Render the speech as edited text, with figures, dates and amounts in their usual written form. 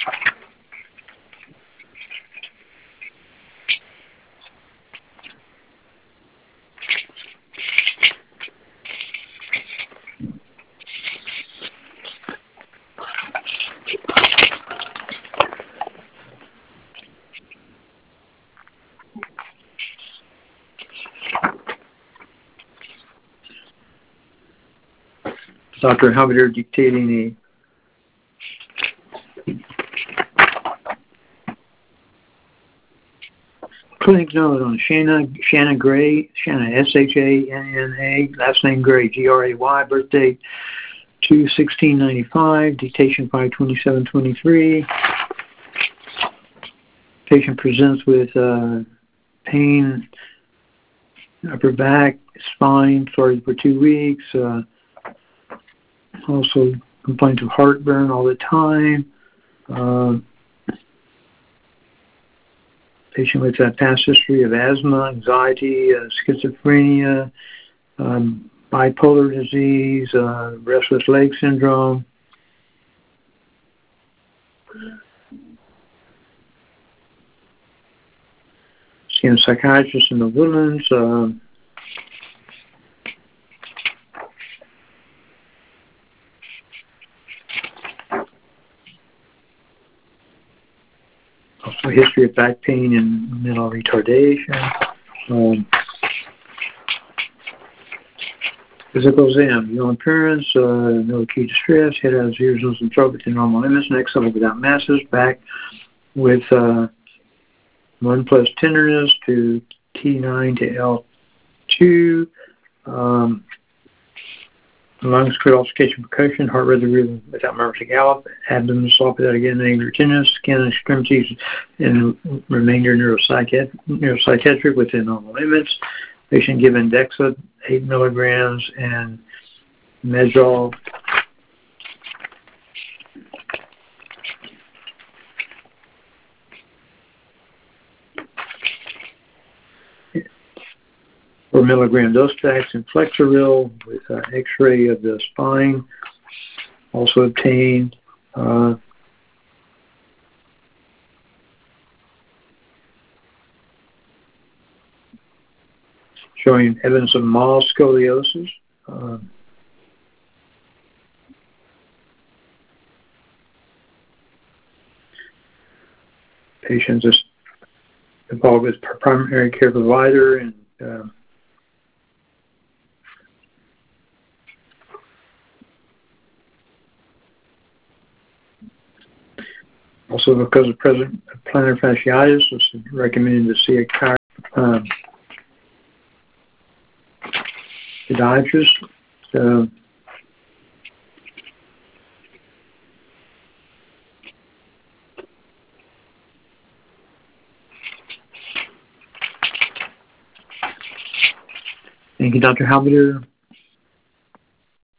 Dr. Halbiter dictating a clinic note on Shanna Gray, Shanna, S-H-A-N-N-A, last name Gray, G-R-A-Y, birth date 2/16/95, dictation 5/27/23. Patient presents with pain, upper back, spine, started for 2 weeks. Also complains of heartburn all the time. Patient with a past history of asthma, anxiety, schizophrenia, bipolar disease, restless leg syndrome. Seeing a psychiatrist in the Woodlands. Also a history of back pain and mental retardation. Physical exam, no appearance, no acute distress, head has ears, nose, and throat within normal limits, neck level without masses, back with 1 plus tenderness to T9 to L2, lungs, clear ulcerative percussion, heart rhythm without murmurs or gallop, abdomen soft without again angry tenderness, skin and extremities and remainder neuropsychiatric within normal limits. Patient given Dexa 8 milligrams and Medrol or milligram Dostax and Flexeril with X-ray of the spine, also obtained. Showing evidence of mild scoliosis. Patient is involved with primary care provider and also because of present plantar fasciitis, it's recommended to see a podiatrist. Thank you, Dr. Halbiter.